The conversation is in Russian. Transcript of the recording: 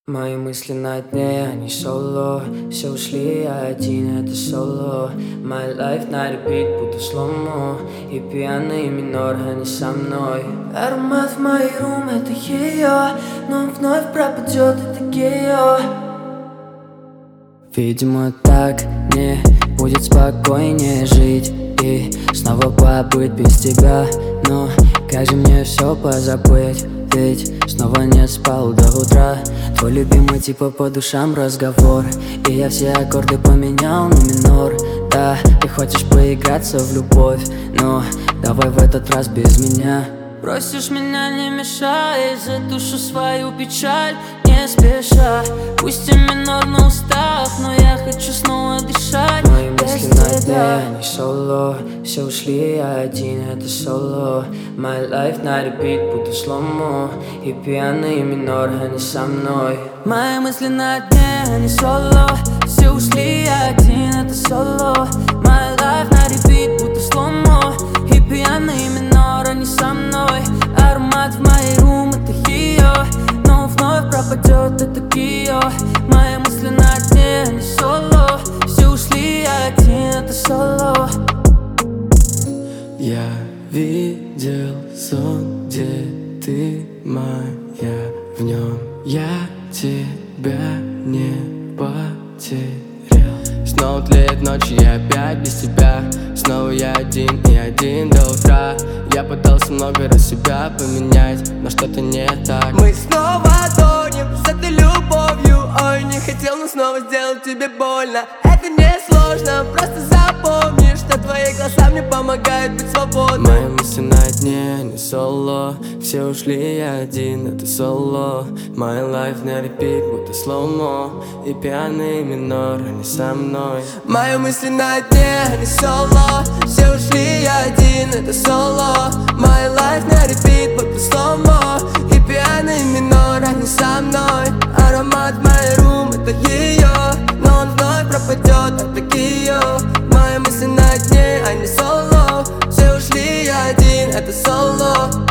Мои мысли на дне, они соло. Все ушли, я один, это соло. My life на репит, будто сломо. И пьяный минор, они со мной. Аромат в моей рум, это ее. Но он вновь пропадет, это гео. Видимо, так мне будет спокойнее жить и снова побыть без тебя. Но как же мне все позабыть? Ведь снова не спал до утра. Твой любимый типа по душам разговор. И я все аккорды поменял на минор. Да, ты хочешь поиграться в любовь, но давай в этот раз без меня. Просишь меня не мешай, затушу свою печаль не спеша. Пусть и минор на устах, но я хочу снова дышать. Мои мысли на дне, они соло. Все ушли, я один, это соло. My life на репит, будто сломо. И пьяный минор, они со мной. Мои мысли на дне, они соло. Все ушли, я один, это соло. My life на репит, будто сломо. И пьяный минор, они со мной. Аромат в моей рум, это ее. Но он вновь пропадет, это гео. Мои мысли на дне, они соло. Все ушли, я один, это соло. Я видел сон, где ты моя. В нем я тебя не потерял. Снова тлеет ночь, и опять без тебя. Снова я один и один до утра. Я пытался много раз себя поменять, но что-то не так. Мы снова тонем с этой любовью. Ой, не хотел, но снова сделал тебе больно. Это не сложно, просто запомни, что твои глаза мне помогают быть свободным. Мои мысли на дне, не соло. Все ушли, я один, это соло. My life на репит, будто слоумо. И пьяный минор, они со мной. Мои мысли на дне, не соло. Все ушли, я один, это соло. My life на репит, будто слоумо. И пьяный минор, они со мной. Аромат в моей рум, это ее. Но он вновь пропадет, это гео. Мои мысли на дне, а не соло. Все ушли, я один, это соло.